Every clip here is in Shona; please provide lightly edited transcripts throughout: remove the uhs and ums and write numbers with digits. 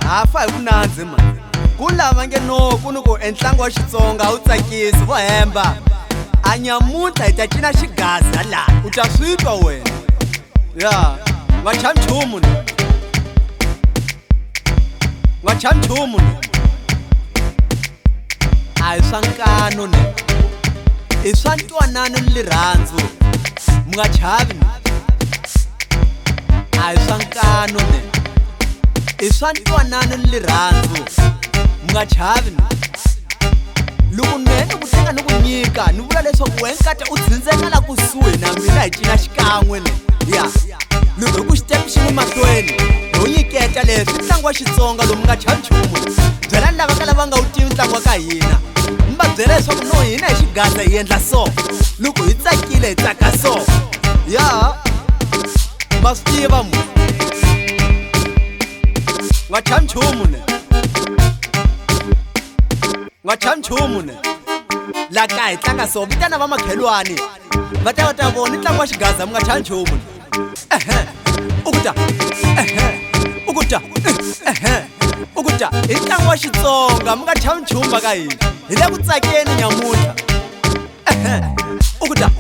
hafa hi vunandzi mani ku lava nge no ku ni ku entlangu wa Xitsonga wu tsakisi vo hemba a nyamuntlha hi ta cina xigaza la u ta swi twa wena ya nga chamchumu a hi swa nkano ne i swa ntwanano ni lirhandzu mi nga chavi ni a hi swa nkano ne i swa ntwanano ni lirhandzu mi nga chavi ni loko nene ku tenga ni ku nyika ni vula leswaku wena nkata u dzindzeka la kusuhi na mina hi cina xikan'we ne ya loko hi ku xitepu xin'we mahlweni ho nyiketa leswi ntlangu wa Xitsonga lomu nga chavi nchumu byela ni lava ka lava nga wu tivi ntlangu wa ka hina mi va byela leswaku no hina hi xigaza hi endla so loko hi tsakile hi tsaka so ya ma swi tiva mu nga chavi nchumu ne nga chavi nchumu ne la ka hi tlanga so vitana va makhelwani va ta vona ntlangu wa xigaza mi nga chavi nchumu ne ukuta i ntlangu wa Xitsonga mi nga chavi nchumu va ka hina hi le ku tsakeni nyamuntlha ukuta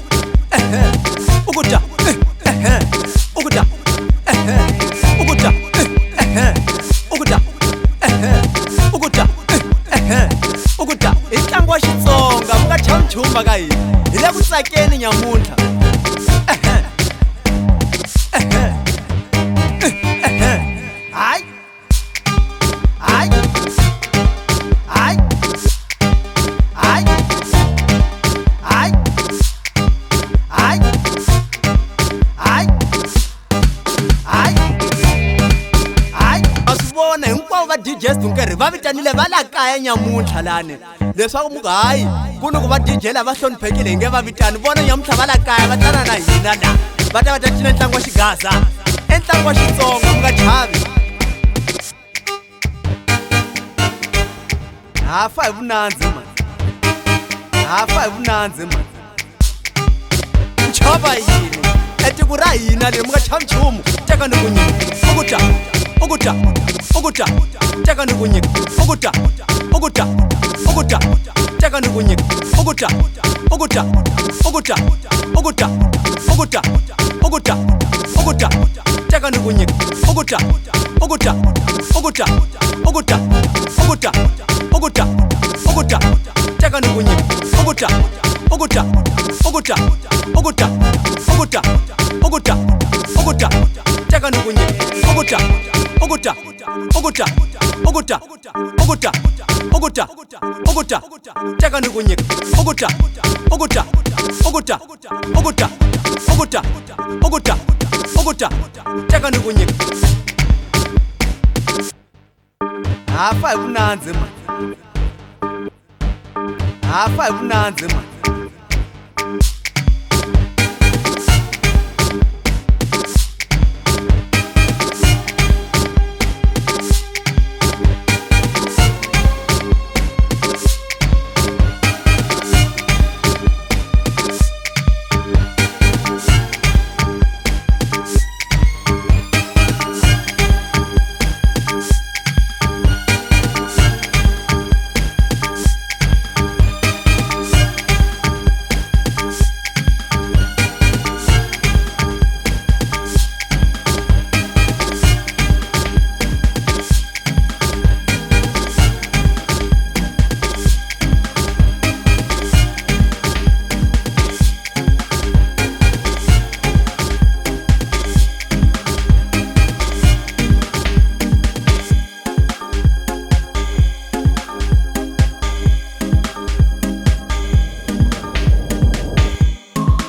i ntlangu wa Xitsonga mi nga chavi nchumu va ka hina hi le ku tsakeni nyamuntlha hinkwavo va DJs nkarhi va vitanile va la kaya nyamuntlha lani leswaku muku hayi ku ni ku va DJ lava hloniphekile hi nge va vitani vona nyamuntlha va la kaya va tlana na hina la va ta cina ntlangu wa xigaza entlangu wa Xitsonga mi nga chavi hafa hi vunandzi mani nchova yini etiko ra hina leri mi nga chavi nchumu teka ni ku nyika ukuta teka ni ku nyika ukuta teka ni ku nyika ukuta teka ni ku nyika ukuta teka ni ku nyika teka ni ku nyika teka ni ku nyika teka ni ku nyika hafa hi vunandzi mani